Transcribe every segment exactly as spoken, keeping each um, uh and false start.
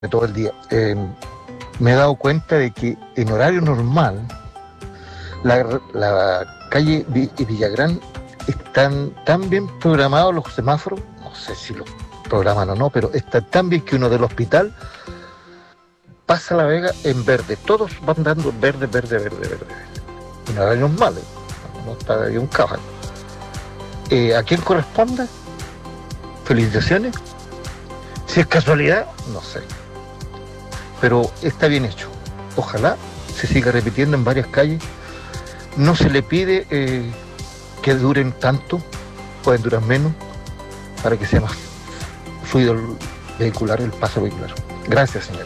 de todo el día. Eh, me he dado cuenta de que en horario normal la, la calle Villagrán están tan bien programados los semáforos, no sé si los programan o no, pero está tan bien que uno del hospital pasa La Vega en verde, todos van dando verde, verde, verde, verde. En horario normal, ¿eh? No está ahí un caballo. Eh, ¿A quién corresponde? Felicitaciones. Si es casualidad, no sé. Pero está bien hecho. Ojalá se siga repitiendo en varias calles. No se le pide eh, que duren tanto, pueden durar menos, para que sea más fluido el vehicular, el paso vehicular. Gracias, señor.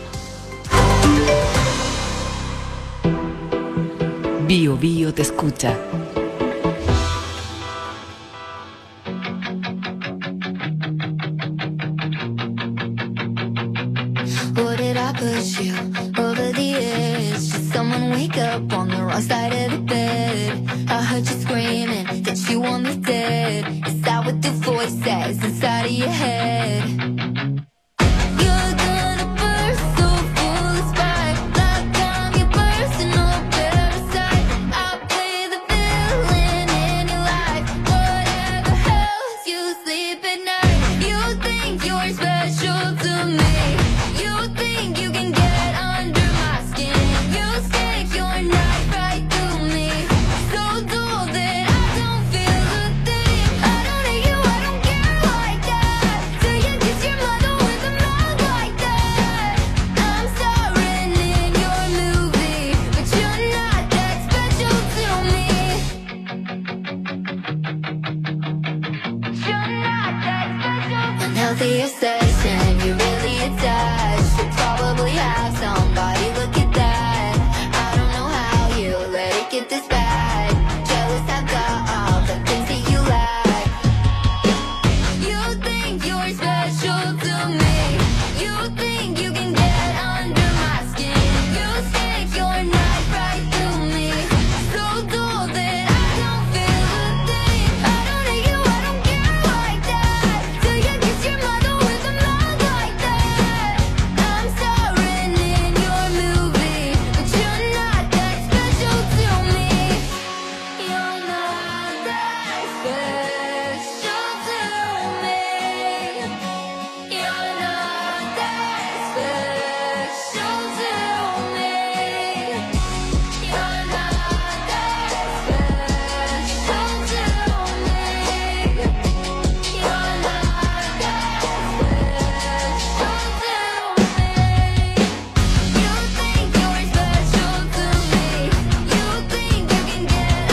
Bio Bio te escucha. What did I push you over the edge? Did someone wake up on the wrong side of the bed? I heard you screaming that you want me dead. Is that what the voice says inside of your head?